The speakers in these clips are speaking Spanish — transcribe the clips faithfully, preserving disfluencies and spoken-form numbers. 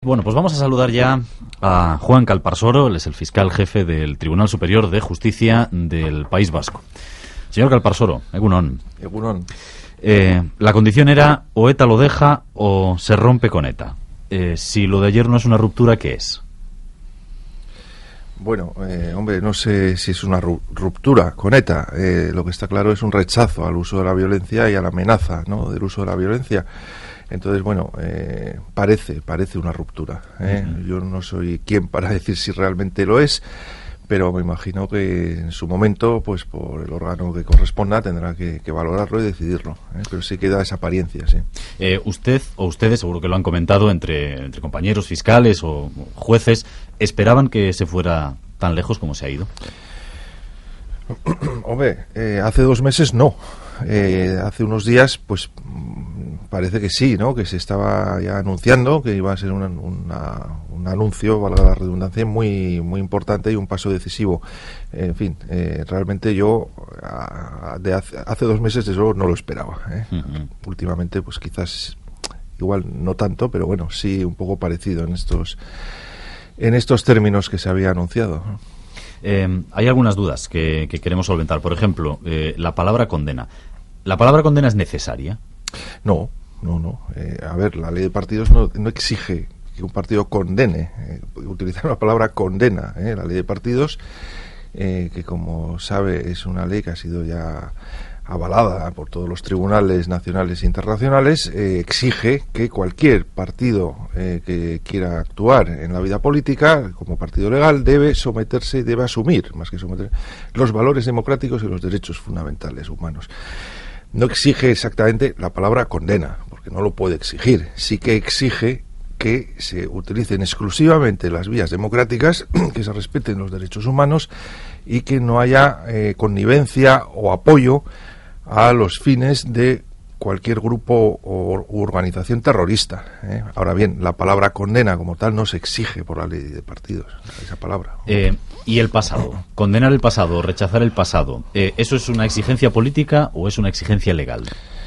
Bueno, pues vamos a saludar ya a Juan Calparsoro, él es el fiscal jefe del Tribunal Superior de Justicia del País Vasco. Señor Calparsoro, egunon. Egunon. Eh, la condición era o ETA lo deja o se rompe con ETA. Eh, si lo de ayer no es una ruptura, ¿qué es? Bueno, eh, hombre, no sé si es una ruptura con ETA. Eh, lo que está claro es un rechazo al uso de la violencia y a la amenaza, ¿no?, del uso de la violencia. Entonces, bueno, eh, parece, parece una ruptura, ¿eh? Uh-huh. Yo no soy quien para decir si realmente lo es, pero me imagino que en su momento, pues por el órgano que corresponda, tendrá que, que valorarlo y decidirlo, ¿eh? Pero sí queda esa apariencia, sí. Eh, usted o ustedes, seguro que lo han comentado entre, entre compañeros fiscales o jueces, ¿esperaban que se fuera tan lejos como se ha ido? Hombre, eh, hace dos meses no. Eh, hace unos días, pues parece que sí, ¿no? Que se estaba ya anunciando que iba a ser una, una, un anuncio, valga la redundancia, muy muy importante y un paso decisivo. Eh, en fin, eh, realmente yo a, de hace, hace dos meses desde luego no lo esperaba, ¿eh? Uh-huh. Últimamente, pues quizás igual no tanto, pero bueno, sí un poco parecido en estos en estos términos que se había anunciado, ¿no? Eh, hay algunas dudas que, que queremos solventar. Por ejemplo, eh, la palabra condena. ¿La palabra condena es necesaria? No, no, no. Eh, a ver, la ley de partidos no, no exige que un partido condene. Eh, utilizar la palabra condena. Eh, la ley de partidos, eh, que como sabe es una ley que ha sido ya avalada por todos los tribunales nacionales e internacionales, eh, exige que cualquier partido eh, que quiera actuar en la vida política como partido legal debe someterse y debe asumir, más que someter, los valores democráticos y los derechos fundamentales humanos. No exige exactamente la palabra condena, porque no lo puede exigir. Sí que exige que se utilicen exclusivamente las vías democráticas, que se respeten los derechos humanos y que no haya eh, connivencia o apoyo a los fines de cualquier grupo o organización terrorista, ¿eh? Ahora bien, la palabra condena como tal no se exige por la ley de partidos, esa palabra. Eh, ¿Y el pasado? ¿Condenar el pasado, rechazar el pasado? Eh, ¿Eso es una exigencia política o es una exigencia legal?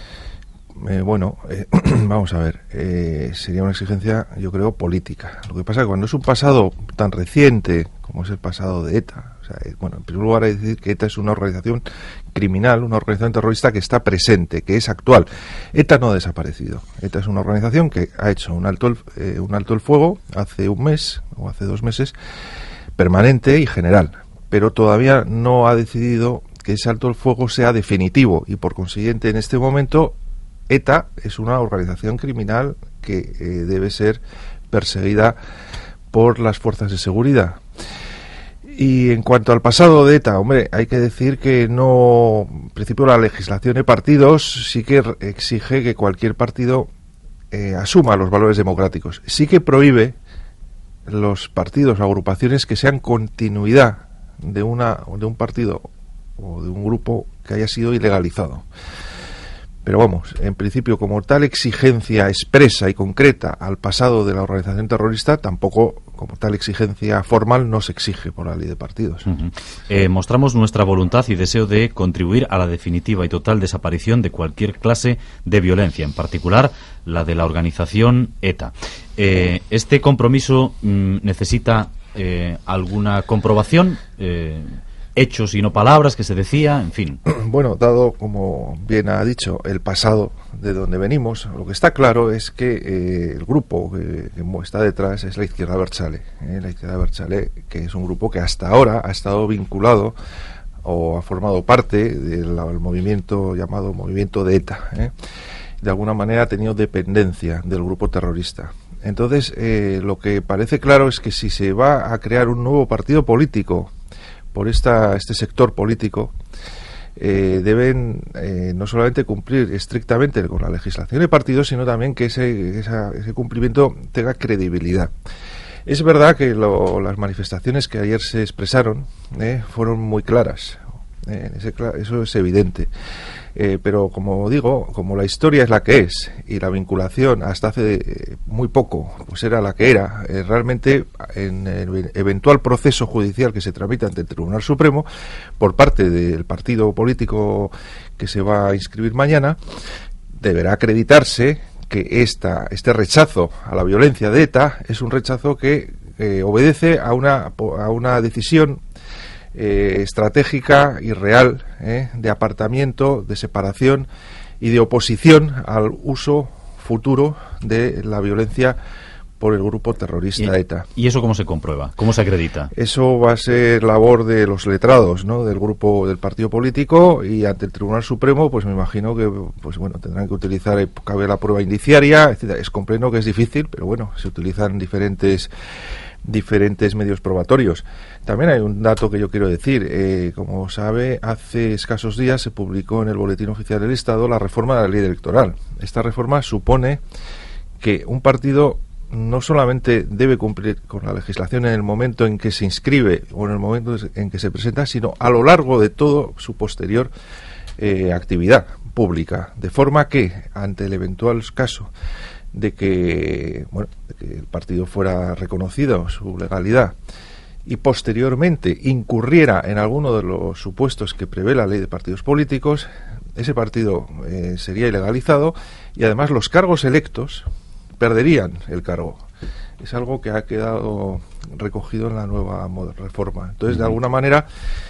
Eh, bueno, eh, vamos a ver, eh, sería una exigencia, yo creo, política. Lo que pasa es que cuando es un pasado tan reciente como es el pasado de ETA, o sea, eh, bueno, en primer lugar hay que decir que ETA es una organización criminal, una organización terrorista que está presente, que es actual. ETA no ha desaparecido. ETA es una organización que ha hecho un alto el, eh, un alto el fuego hace un mes o hace dos meses, permanente y general, pero todavía no ha decidido que ese alto el fuego sea definitivo y por consiguiente en este momento ETA es una organización criminal que eh, debe ser perseguida por las fuerzas de seguridad. Y en cuanto al pasado de ETA, hombre, hay que decir que no, en principio la legislación de partidos sí que exige que cualquier partido eh, asuma los valores democráticos. Sí que prohíbe los partidos o agrupaciones que sean continuidad de una de un partido o de un grupo que haya sido ilegalizado. Pero vamos, en principio, como tal exigencia expresa y concreta al pasado de la organización terrorista, tampoco como tal exigencia formal no se exige por la ley de partidos. Uh-huh. Eh, mostramos nuestra voluntad y deseo de contribuir a la definitiva y total desaparición de cualquier clase de violencia, en particular la de la organización ETA. Eh, ¿Este compromiso mm, necesita eh, alguna comprobación? Eh, hechos y no palabras, que se decía, en fin. Bueno, dado, como bien ha dicho, el pasado de donde venimos, lo que está claro es que eh, el grupo que, que está detrás es la Izquierda Abertzale, eh, la Izquierda Abertzale, que es un grupo que hasta ahora ha estado vinculado o ha formado parte del, del movimiento llamado movimiento de ETA, eh. De alguna manera ha tenido dependencia del grupo terrorista. Entonces, eh, lo que parece claro es que si se va a crear un nuevo partido político por esta, este sector político, eh, deben eh, no solamente cumplir estrictamente con la legislación de partidos, sino también que ese, esa, ese cumplimiento tenga credibilidad. Es verdad que lo, las manifestaciones que ayer se expresaron eh, fueron muy claras, eh, ese, eso es evidente. Eh, pero como digo, como la historia es la que es y la vinculación hasta hace eh, muy poco pues era la que era, eh, realmente en el eventual proceso judicial que se tramita ante el Tribunal Supremo por parte del partido político que se va a inscribir mañana, deberá acreditarse que esta, este rechazo a la violencia de ETA es un rechazo que eh, obedece a una, a una decisión eh, estratégica y real eh, de apartamiento, de separación y de oposición al uso futuro de la violencia por el grupo terrorista ¿Y, ETA. ¿Y eso cómo se comprueba? ¿Cómo se acredita? Eso va a ser labor de los letrados, ¿no?, del grupo del partido político, y ante el Tribunal Supremo, pues me imagino que, pues bueno, tendrán que utilizar, cabe la prueba indiciaria, etcétera. Es comprendo que es difícil, pero bueno, se utilizan diferentes diferentes medios probatorios. También hay un dato que yo quiero decir. Eh, como sabe, hace escasos días se publicó en el Boletín Oficial del Estado la reforma de la ley electoral. Esta reforma supone que un partido no solamente debe cumplir con la legislación en el momento en que se inscribe o en el momento en que se presenta, sino a lo largo de todo su posterior eh, actividad pública, de forma que, ante el eventual caso de que, bueno, de que el partido fuera reconocido su legalidad y posteriormente incurriera en alguno de los supuestos que prevé la ley de partidos políticos, ese partido eh, sería ilegalizado, y además los cargos electos perderían el cargo. Es algo que ha quedado recogido en la nueva reforma. Entonces, de alguna manera,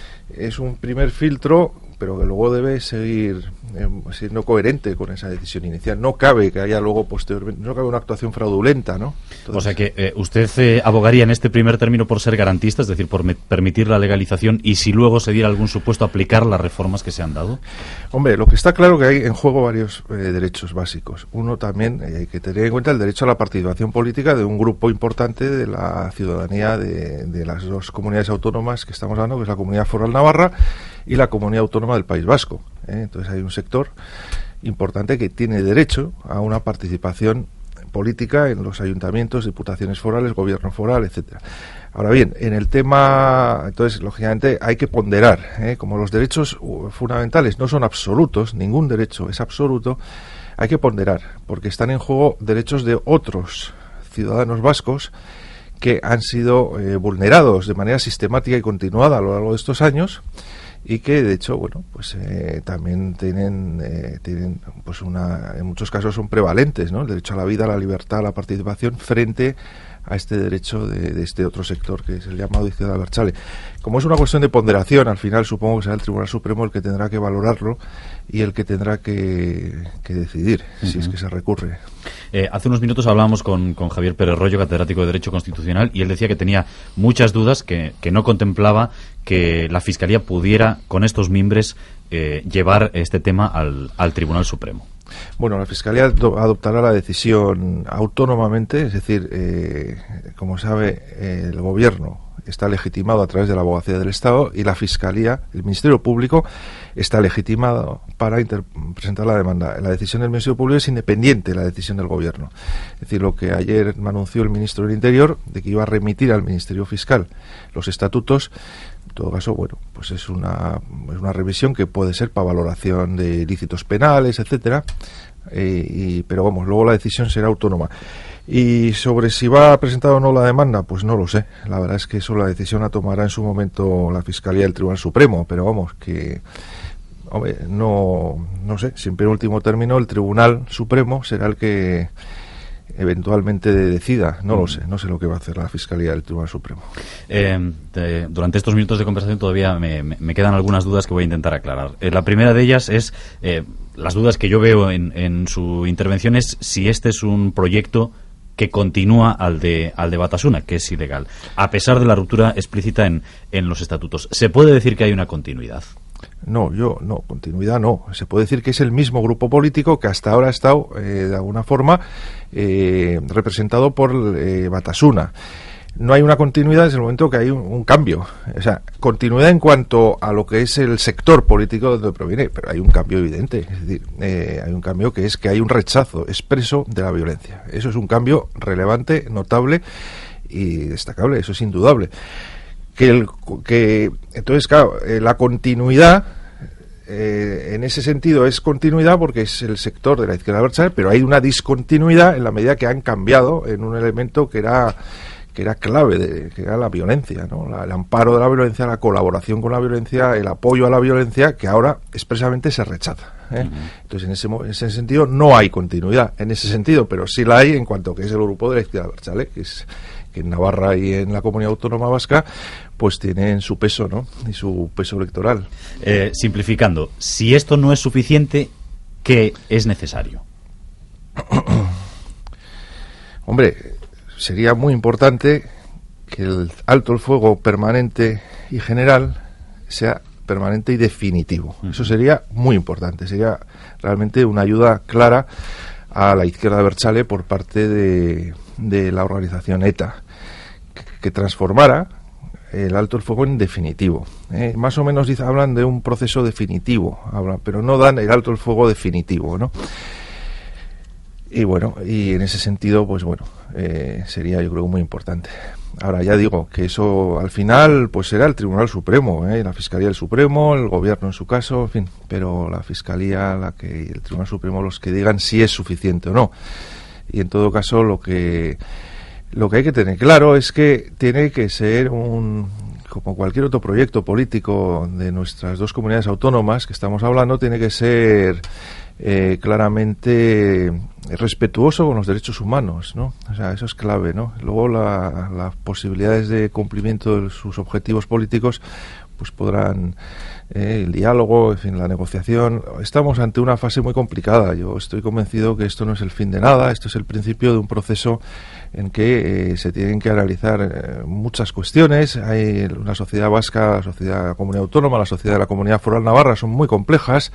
es un primer filtro, pero que luego debe seguir eh, siendo coherente con esa decisión inicial. No cabe que haya luego posteriormente, no cabe una actuación fraudulenta, ¿no? Entonces, o sea que eh, usted eh, abogaría en este primer término por ser garantista, es decir, por me- permitir la legalización, y si luego se diera algún supuesto aplicar las reformas que se han dado. Hombre, lo que está claro que hay en juego varios eh, derechos básicos. Uno también, eh, hay que tener en cuenta el derecho a la participación política de un grupo importante de la ciudadanía de, de las dos comunidades autónomas que estamos hablando, que es la Comunidad Foral Navarra y la Comunidad Autónoma del País Vasco. ¿eh? Entonces hay un sector importante que tiene derecho a una participación política en los ayuntamientos, diputaciones forales, gobierno foral, etcétera. Ahora bien, en el tema, entonces, lógicamente, hay que ponderar, ¿eh? como los derechos fundamentales no son absolutos, ningún derecho es absoluto, hay que ponderar, porque están en juego derechos de otros ciudadanos vascos que han sido eh, vulnerados de manera sistemática y continuada a lo largo de estos años, y que de hecho, bueno, pues eh, también tienen, eh, tienen, pues una, en muchos casos son prevalentes, ¿no? El derecho a la vida, a la libertad, a la participación frente a este derecho de, de este otro sector que es el llamado Izquierda Abertzale. Como es una cuestión de ponderación, al final supongo que será el Tribunal Supremo el que tendrá que valorarlo y el que tendrá que, que decidir, uh-huh. si es que se recurre. Eh, hace unos minutos hablábamos con, con Javier Pérez Royo, catedrático de Derecho Constitucional, y él decía que tenía muchas dudas, que, que no contemplaba que la Fiscalía pudiera, con estos mimbres, eh, llevar este tema al, al Tribunal Supremo. Bueno, la Fiscalía adoptará la decisión autónomamente, es decir, eh, como sabe, eh, el Gobierno está legitimado a través de la Abogacía del Estado, y la Fiscalía, el Ministerio Público, está legitimado para inter- presentar la demanda. La decisión del Ministerio Público es independiente de la decisión del Gobierno. Es decir, lo que ayer me anunció el Ministro del Interior, de que iba a remitir al Ministerio Fiscal los estatutos, en todo caso, bueno, pues es una, es una revisión que puede ser para valoración de ilícitos penales, etcétera, eh, y, pero vamos, luego la decisión será autónoma. Y sobre si va a presentar o no la demanda, pues no lo sé. La verdad es que eso la decisión la tomará en su momento la Fiscalía del Tribunal Supremo, pero vamos, que hombre, no, no sé, siempre en último término el Tribunal Supremo será el que eventualmente decida, no lo sé, no sé lo que va a hacer la Fiscalía del Tribunal Supremo. Eh, de, durante estos minutos de conversación todavía me, me, me quedan algunas dudas que voy a intentar aclarar. Eh, la primera de ellas es, eh, las dudas que yo veo en, en su intervención es si este es un proyecto que continúa al de al de Batasuna, que es ilegal, a pesar de la ruptura explícita en, en los estatutos. ¿Se puede decir que hay una continuidad? No, yo no, continuidad no. Se puede decir que es el mismo grupo político que hasta ahora ha estado, eh, de alguna forma, eh, representado por eh, Batasuna. No hay una continuidad desde el momento que hay un, un cambio. O sea, continuidad en cuanto a lo que es el sector político de donde proviene, pero hay un cambio evidente. Es decir, eh, hay un cambio que es que hay un rechazo expreso de la violencia. Eso es un cambio relevante, notable y destacable, eso es indudable. Que, el, que entonces, claro, eh, la continuidad, eh, en ese sentido es continuidad porque es el sector de la izquierda abertzale, pero hay una discontinuidad en la medida que han cambiado en un elemento que era que era clave, de, que era la violencia, ¿no? La, el amparo de la violencia, la colaboración con la violencia, el apoyo a la violencia, que ahora expresamente se rechaza, ¿eh? Uh-huh. Entonces, en ese, en ese sentido, no hay continuidad, en ese sentido, pero sí la hay en cuanto que es el grupo de la izquierda abertzale, que es que en Navarra y en la Comunidad Autónoma Vasca, pues tienen su peso, ¿no? Y su peso electoral. Eh, simplificando, si esto no es suficiente, ¿qué es necesario? Hombre, sería muy importante que el alto el fuego permanente y general sea permanente y definitivo. Uh-huh. Eso sería muy importante, sería realmente una ayuda clara a la izquierda abertzale por parte de, de la organización ETA, que, que transformara el alto el fuego en definitivo. ¿eh? Más o menos dice, hablan de un proceso definitivo, hablan, pero no dan el alto el fuego definitivo, ¿no? Y bueno, y en ese sentido, pues bueno, eh, sería yo creo muy importante. Ahora ya digo que eso al final pues será el Tribunal Supremo, ¿eh? La Fiscalía del Supremo, el Gobierno en su caso, en fin, pero la Fiscalía, la que el Tribunal Supremo los que digan si es suficiente o no. Y en todo caso lo que lo que hay que tener claro es que tiene que ser un, como cualquier otro proyecto político de nuestras dos comunidades autónomas que estamos hablando, tiene que ser Eh, claramente respetuoso con los derechos humanos, ¿no? O sea, eso es clave, ¿no? Luego la, las posibilidades de cumplimiento de sus objetivos políticos pues podrán eh, el diálogo, en fin, la negociación. Estamos ante una fase muy complicada. Yo estoy convencido que esto no es el fin de nada, esto es el principio de un proceso en que eh, se tienen que analizar eh, muchas cuestiones. Hay la sociedad vasca, la sociedad de la comunidad autónoma, la sociedad de la comunidad foral navarra son muy complejas.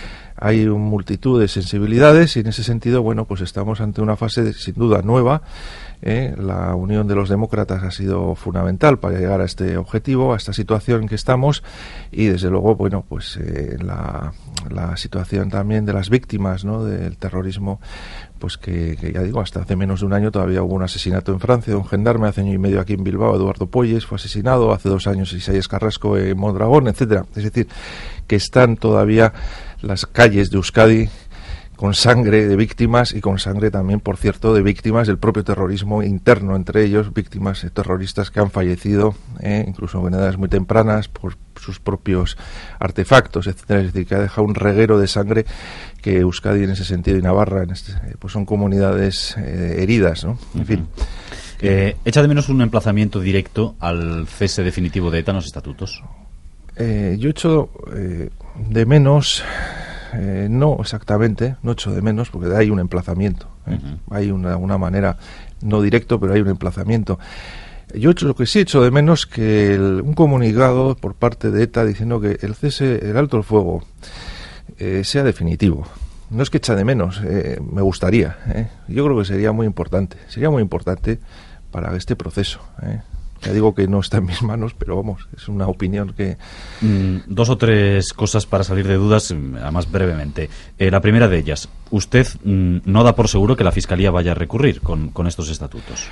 Hay una multitud de sensibilidades y en ese sentido, bueno, pues estamos ante una fase de, sin duda nueva. ¿eh? La unión de los demócratas ha sido fundamental para llegar a este objetivo, a esta situación en que estamos y desde luego, bueno, pues eh, la, la situación también de las víctimas, ¿no? Del terrorismo, pues que, que ya digo, hasta hace menos de un año todavía hubo un asesinato en Francia de un gendarme, hace año y medio aquí en Bilbao, Eduardo Poyes fue asesinado, hace dos años Isaías Carrasco en Mondragón, etcétera. Es decir, que están todavía las calles de Euskadi con sangre de víctimas y con sangre también, por cierto, de víctimas del propio terrorismo interno, entre ellos víctimas eh, terroristas que han fallecido, eh, incluso en edades muy tempranas, por sus propios artefactos, etcétera. Es decir, que ha dejado un reguero de sangre que Euskadi en ese sentido y Navarra en este, eh, pues son comunidades eh, heridas, ¿no? En uh-huh. fin. Eh, ¿Echa de menos un emplazamiento directo al cese definitivo de ETA en los estatutos? Eh, yo echo eh, de menos... Eh, no exactamente, no echo de menos, porque hay un emplazamiento, ¿eh? Uh-huh. Hay una, una manera, no directo, pero hay un emplazamiento. Yo echo, lo que sí echo de menos que el, un comunicado por parte de ETA diciendo que el cese, el alto el fuego, eh, sea definitivo. No es que echa de menos, eh, me gustaría. ¿eh? Yo creo que sería muy importante, sería muy importante para este proceso. ¿eh? Ya digo que no está en mis manos, pero vamos, es una opinión que... Mm, dos o tres cosas para salir de dudas, además brevemente. Eh, la primera de ellas, usted mm, no da por seguro que la Fiscalía vaya a recurrir con, con estos estatutos.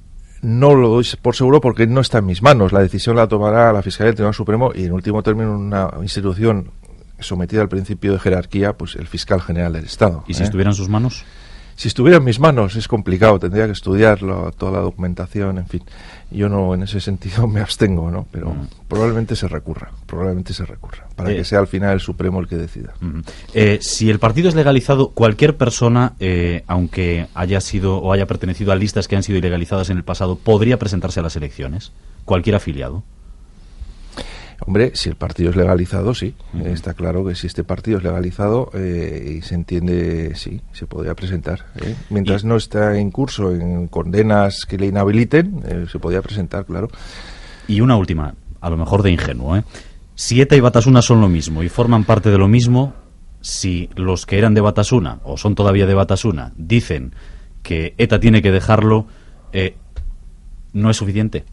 No lo doy por seguro porque no está en mis manos. La decisión la tomará la Fiscalía del Tribunal Supremo y en último término una institución sometida al principio de jerarquía, pues el Fiscal General del Estado. ¿Y si ¿eh? estuviera en sus manos? Si estuviera en mis manos es complicado, tendría que estudiarlo, toda la documentación, en fin. Yo no, en ese sentido me abstengo, ¿no? Pero uh-huh. probablemente se recurra, probablemente se recurra, para eh, que sea al final el Supremo el que decida. Uh-huh. Eh, si el partido es legalizado, cualquier persona, eh, aunque haya sido o haya pertenecido a listas que han sido ilegalizadas en el pasado, ¿podría presentarse a las elecciones? ¿Cualquier afiliado? Hombre, si el partido es legalizado, sí. Uh-huh. Eh, está claro que si este partido es legalizado eh, y se entiende, sí, se podría presentar. ¿eh? Mientras y... no está en curso en condenas que le inhabiliten, eh, se podría presentar, claro. Y una última, a lo mejor de ingenuo, ¿eh? Si ETA y Batasuna son lo mismo y forman parte de lo mismo, si los que eran de Batasuna, o son todavía de Batasuna, dicen que ETA tiene que dejarlo, eh, ¿no es suficiente?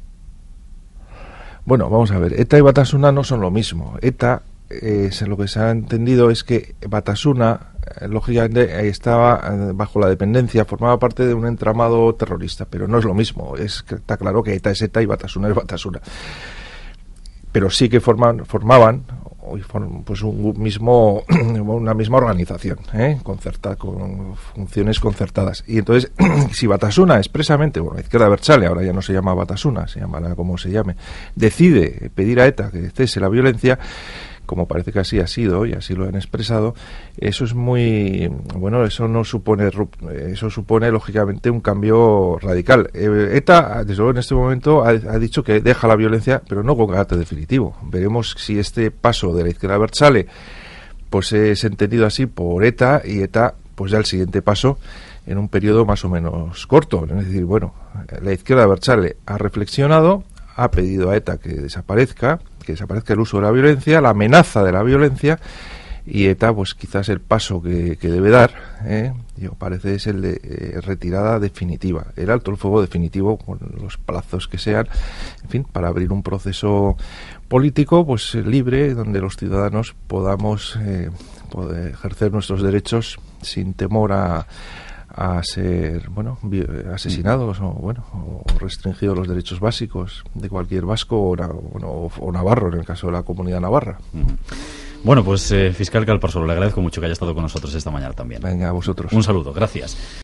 Bueno, vamos a ver, ETA y Batasuna no son lo mismo. ETA, eh, lo que se ha entendido es que Batasuna, eh, lógicamente, estaba eh, bajo la dependencia, formaba parte de un entramado terrorista, pero no es lo mismo. Es que está claro que ETA es ETA y Batasuna es Batasuna. Pero sí que forman, formaban, y form, pues un mismo una misma organización, ¿eh? Concertada, con funciones concertadas. Y entonces, si Batasuna expresamente, bueno, la izquierda abertzale, ahora ya no se llama Batasuna, se llamará como se llame, decide pedir a ETA que cese la violencia, como parece que así ha sido y así lo han expresado, eso es muy bueno, eso no supone eso supone lógicamente un cambio radical. Eh, ETA, desde luego en este momento, ha, ha dicho que deja la violencia, pero no con carácter definitivo. Veremos si este paso de la izquierda abertzale pues es entendido así por ETA, y ETA pues ya el siguiente paso en un periodo más o menos corto. Es decir, bueno, la izquierda abertzale ha reflexionado, ha pedido a ETA que desaparezca, que desaparezca el uso de la violencia, la amenaza de la violencia, y ETA, pues quizás el paso que, que debe dar, ¿eh? Yo, parece es el de eh, retirada definitiva, el alto el fuego definitivo, con los plazos que sean, en fin, para abrir un proceso político pues libre, donde los ciudadanos podamos eh, poder ejercer nuestros derechos sin temor a a ser, bueno, asesinados o, bueno, o restringidos los derechos básicos de cualquier vasco o, bueno, o navarro, en el caso de la comunidad navarra. Bueno, pues eh, fiscal Calparsoro, le agradezco mucho que haya estado con nosotros esta mañana también. Venga, a vosotros. Un saludo, gracias.